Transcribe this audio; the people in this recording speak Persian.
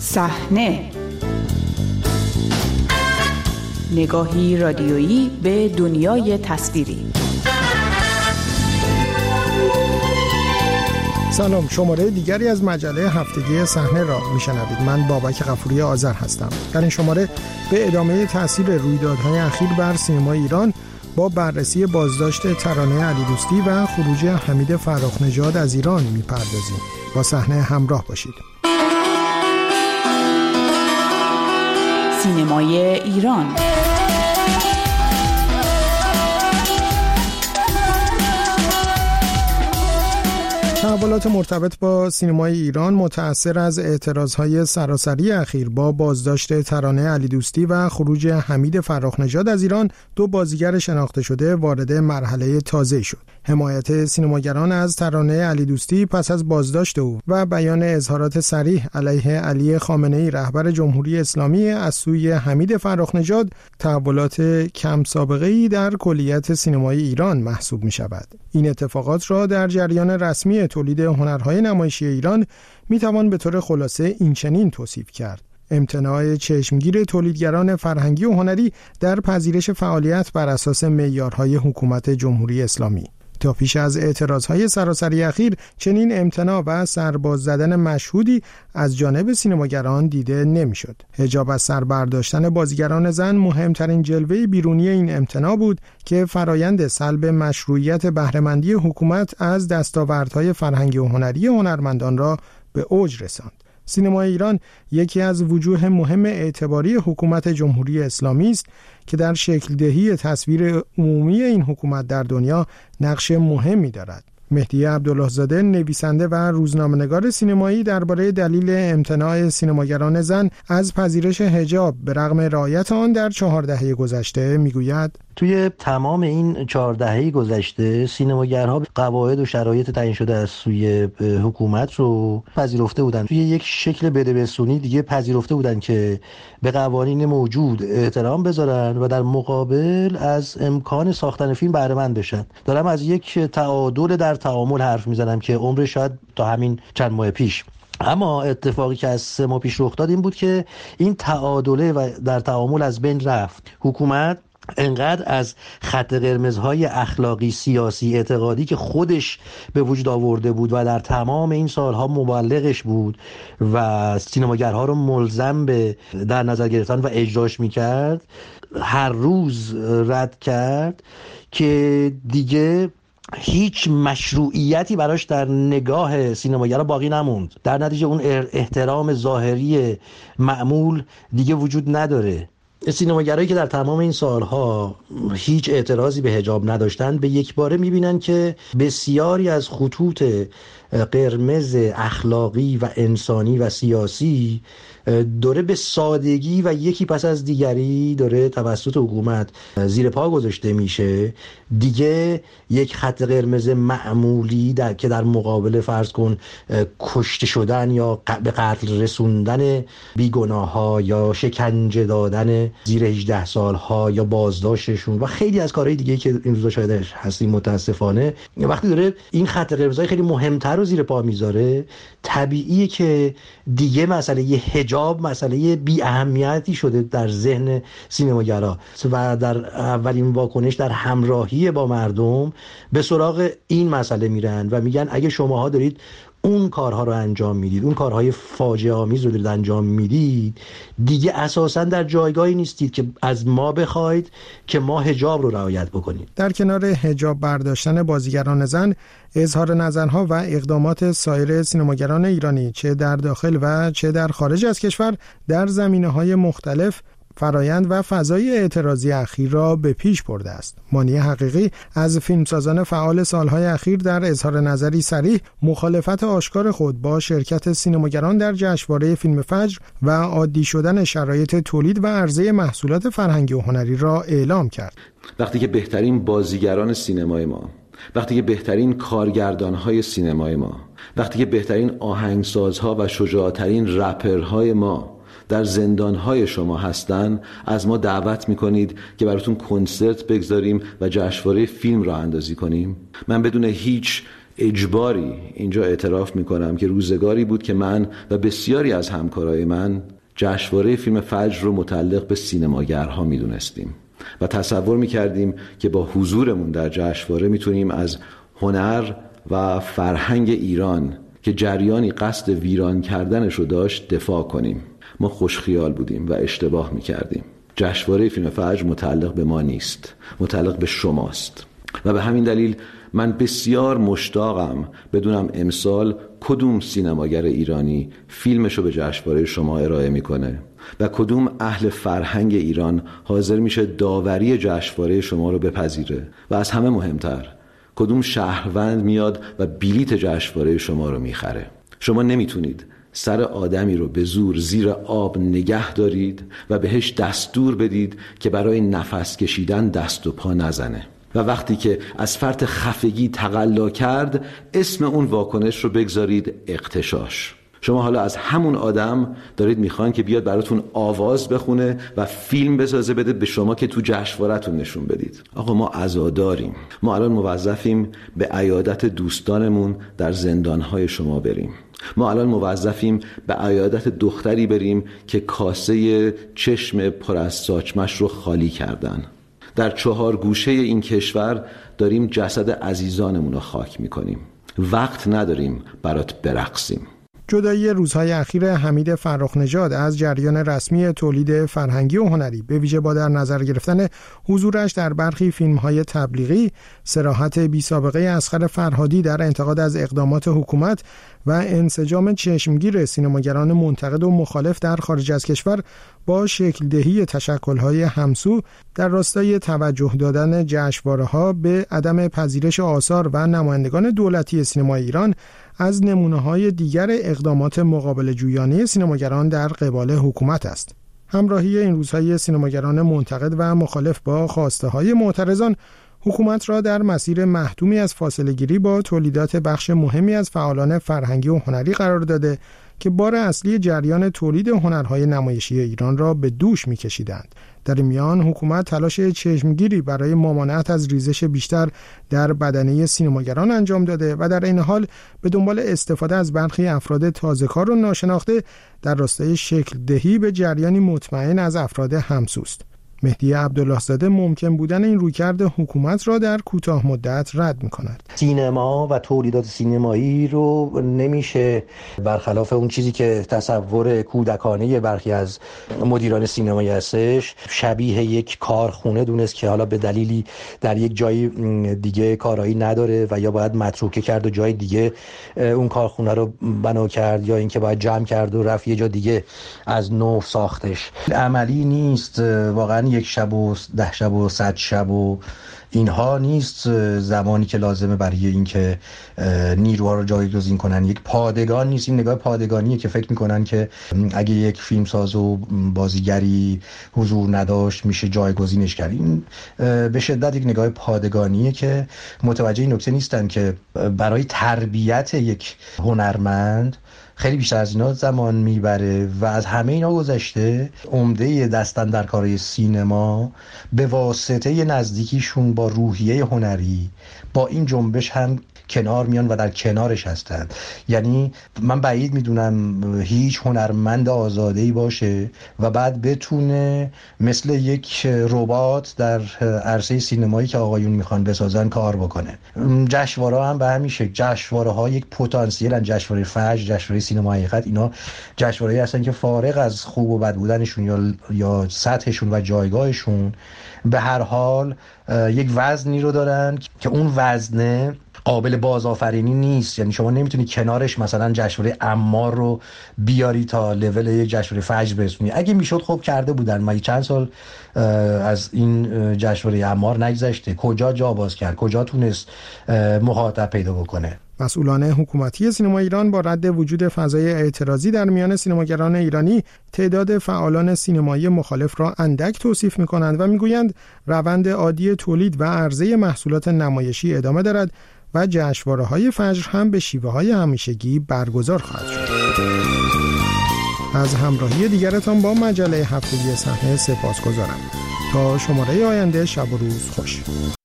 صحنه، نگاهی رادیویی به دنیای تصویری. سلام، شماره دیگری از مجله هفتگی صحنه را میشنوید. من بابک غفوری آذر هستم. در این شماره به ادامه تاثیر رویدادهای اخیر بر سینمای ایران با بررسی بازداشت ترانه علیدوستی و خروج حمید فرخ‌نژاد از ایران میپردازیم. با صحنه همراه باشید. سینمای ایران. تحولات مرتبط با سینمای ایران متأثر از اعتراضهای سراسری اخیر با بازداشت ترانه علیدوستی و خروج حمید فرخ‌نژاد از ایران، دو بازیگر شناخته شده وارد مرحله تازه‌ای شد. حمایت سینماگران از ترانه علیدوستی پس از بازداشت او و بیان اظهارات صریح علیه علی خامنه‌ای رهبر جمهوری اسلامی از سوی حمید فرخ‌نژاد تحولات کم سابقه‌ای در کلیت سینمای ایران محسوب می‌شود. این اتفاقات را در جریان رسمی تولید هنرهای نمایشی ایران میتوان به طور خلاصه اینچنین توصیف کرد: امتناع چشمگیر تولیدگران فرهنگی و هنری در پذیرش فعالیت بر اساس معیارهای حکومت جمهوری اسلامی. تا پیش از اعتراضهای سراسری اخیر چنین امتناع و سرباز زدن مشهودی از جانب سینماگران دیده نمیشد. حجاب از سر برداشتن بازیگران زن مهمترین جلوه بیرونی این امتناع بود که فرایند سلب مشروعیت بهره‌مندی حکومت از دستاوردهای فرهنگی و هنری هنرمندان را به اوج رساند. سینمای ایران یکی از وجوه مهم اعتباری حکومت جمهوری اسلامی است که در شکل دهی تصویر عمومی این حکومت در دنیا نقش مهمی دارد. مهدی عبدالله‌زاده، نویسنده و روزنامه‌نگار سینمایی، درباره دلیل امتناع سینماگران زن از پذیرش حجاب به رغم رعایت آن در 4 دهه گذشته میگوید: توی تمام این 4 دهه گذشته سینماگرها قواعد و شرایط تعیین شده از سوی حکومت رو پذیرفته بودن. توی یک شکل بدبستونی دیگه پذیرفته بودن که به قوانین موجود احترام بذارن و در مقابل از امکان ساختن فیلم بهره مند بشن. دارم از یک تعادل در تعامل حرف میزنم که عمرش شاید تا همین چند ماه پیش. اما اتفاقی که از 3 ماه پیش رخ داد این بود که این تعادله و در تعامل از بین رفت. حکومت انقدر از خط قرمزهای اخلاقی، سیاسی، اعتقادی که خودش به وجود آورده بود و در تمام این سالها مبلغش بود و سینماگرها رو ملزم به در نظر گرفتن و اجراش میکرد، هر روز رد کرد که دیگه هیچ مشروعیتی براش در نگاه سینماگرها باقی نموند. در نتیجه اون احترام ظاهری معمول دیگه وجود نداره. سینماگرایی که در تمام این سالها هیچ اعتراضی به حجاب نداشتن به یک باره میبینن که بسیاری از خطوط قرمز اخلاقی و انسانی و سیاسی داره به سادگی و یکی پس از دیگری داره توسط حکومت زیر پا گذاشته میشه. دیگه یک خط قرمز معمولی که در مقابل فرض کن کشته شدن یا به قتل رسوندن بیگناه‌ها یا شکنجه دادن زیر 18 سال‌ها یا بازداشتشون و خیلی از کارهای دیگه که این روزا شاهد هستیم متاسفانه، وقتی داره این خط قرمزهای خیلی مهمتر رو زیر پا میذاره، طبیعیه که دیگه مسئله حجاب مسئله بی اهمیتی شده در ذهن سینماگرا و در اولین واکنش در همراهی با مردم به سراغ این مسئله میرن و میگن اگه شماها دارید اون کارها رو انجام میدید، اون کارهای فاجعه آمیز رو دارید انجام میدید، دیگه اساساً در جایگاهی نیستید که از ما بخواید که ما حجاب رو رعایت بکنیم. در کنار حجاب برداشتن بازیگران زن، اظهار نظرها و اقدامات سایر سینماگران ایرانی چه در داخل و چه در خارج از کشور در زمینه‌های مختلف فرایند و فضای اعتراضی اخیر را به پیش برده است. مانی حقیقی از فیلمسازان فعال سالهای اخیر در اظهار نظری صریح مخالفت آشکار خود با شرکت سینماگران در جشنواره فیلم فجر و عادی شدن شرایط تولید و عرضه محصولات فرهنگی و هنری را اعلام کرد. وقتی که بهترین بازیگران سینمای ما، وقتی که بهترین کارگردان‌های سینمای ما، وقتی که بهترین آهنگسازها و شجاع‌ترین رپرهای ما در زندانهای شما هستن، از ما دعوت میکنید که براتون کنسرت بگذاریم و جشنواره فیلم را اندازی کنیم. من بدون هیچ اجباری اینجا اعتراف میکنم که روزگاری بود که من و بسیاری از همکارای من جشنواره فیلم فجر رو متعلق به سینماگرها میدونستیم و تصور میکردیم که با حضورمون در جشنواره میتونیم از هنر و فرهنگ ایران که جریانی قصد ویران کردنش رو داشت دفاع کنیم. ما خوشخیال بودیم و اشتباه میکردیم. جشنواره فیلم فجر متعلق به ما نیست، متعلق به شماست و به همین دلیل من بسیار مشتاقم بدونم امسال کدوم سینماگر ایرانی فیلمشو به جشنواره شما ارائه میکنه و کدوم اهل فرهنگ ایران حاضر میشه داوری جشنواره شما رو بپذیره و از همه مهمتر کدوم شهروند میاد و بلیت جشنواره شما رو میخره. شما نمیتونید سر آدمی رو به زور زیر آب نگه دارید و بهش دستور بدید که برای نفس کشیدن دست و پا نزنه و وقتی که از فرط خفگی تقلا کرد اسم اون واکنش رو بگذارید اغتشاش. شما حالا از همون آدم دارید میخوان که بیاد براتون آواز بخونه و فیلم بسازه بده به شما که تو جشنواره‌تون نشون بدید. آقا ما عزاداریم. ما الان موظفیم به عیادت دوستانمون در زندانهای شما بریم. ما الان موظفیم به عیادت دختری بریم که کاسه چشم پر از ساچمش رو خالی کردن. در 4 گوشه این کشور داریم جسد عزیزانمون رو خاک میکنیم. وقت نداریم برات برقصیم. جدایی روزهای اخیر حمید فرخ‌نژاد از جریان رسمی تولید فرهنگی و هنری به ویژه با در نظر گرفتن حضورش در برخی فیلم‌های تبلیغی، صراحت بی‌سابقه اصغر فرهادی در انتقاد از اقدامات حکومت و انسجام چشمگیر سینماگران منتقد و مخالف در خارج از کشور با شکل‌دهی تشکل‌های همسو در راستای توجه دادن جشنواره‌ها به عدم پذیرش آثار و نمایندگان دولتی سینمای ایران از نمونه‌های دیگر اقدامات مقابل جویانه سینماگران در قبال حکومت است. همراهی این روزهای سینماگران منتقد و مخالف با خواسته‌های معترضان حکومت را در مسیر محتومی از فاصله‌گیری با تولیدات بخش مهمی از فعالان فرهنگی و هنری قرار داده که بار اصلی جریان تولید هنرهای نمایشی ایران را به دوش می‌کشیدند. در این میان حکومت تلاش چشمگیری برای ممانعت از ریزش بیشتر در بدنه سینماگران انجام داده و در این حال به دنبال استفاده از برخی افراد تازه‌کار و ناشناخته در راستای شکل دهی به جریانی مطمئن از افراد همسوست. مهدی عبدالله زاده ممکن بودن این رویکرد حکومت را در کوتاه مدت رد می‌کند. سینما و تولیدات سینمایی رو نمیشه برخلاف اون چیزی که تصور کودکانه برخی از مدیران سینمایی هستش شبیه یک کارخونه دونست که حالا به دلیلی در یک جای دیگه کارایی نداره و یا باید متروکه کرد و جای دیگه اون کارخونه رو بنا کرد یا اینکه باید جمع کرد و رفت یه جا دیگه از نو ساختش. عملی نیست. واقعا یک شب و 10 شب و 100 شب و اینها نیست زمانی که لازمه برای اینکه نیروها رو جایگزین کنن. یک پادگان نیست. این نگاه پادگانیه که فکر میکنن که اگه یک فیلمساز و بازیگری حضور نداشت میشه جایگزینش کرد. این به شدت یک نگاه پادگانیه که متوجه این نکته نیستن که برای تربیت یک هنرمند خیلی بیشتر از اینا زمان میبره و از همه اینا گذشته عمده دستن در کارهای سینما به واسطه نزدیکیشون با روحیه هنری با این جنبش هم کنار میان و در کنارش هستند. یعنی من بعید میدونم هیچ هنرمند آزاده‌ای باشه و بعد بتونه مثل یک ربات در عرصه سینمایی که آقایون میخوان بسازن کار بکنه. جشنواره هم به همین شکل. جشنواره‌ها یک پتانسیلن. جشنواره فجر، جشنواره سینما حقیقت، اینا جشنواره‌ای هستن که فارغ از خوب و بد بودنشون یا سطحشون و جایگاهشون به هر حال یک وزنی رو دارن که اون وزنه قابل بازآفرینی نیست. یعنی شما نمیتونی کنارش مثلا جشنواره عمار رو بیاری تا لول یک جشنواره فجر برسونی. اگه میشد خب کرده بودن. ما چند سال از این جشنواره عمار نگذشته. کجا جا باز کرد؟ کجا تونست مخاطب پیدا بکنه؟ مسئولان حکومتی سینما ایران با رد وجود فضای اعتراضی در میان سینماگران ایرانی تعداد فعالان سینمایی مخالف را اندک توصیف می‌کنند و می‌گویند روند عادی تولید و عرضه محصولات نمایشی ادامه دارد و جشنواره‌های فجر هم به شیوه‌های همیشگی برگزار خواهد شد. از همراهی دیگرتان با مجله هفتگی صحنه سپاسگزارم. تا شماره آینده شب و روز خوش.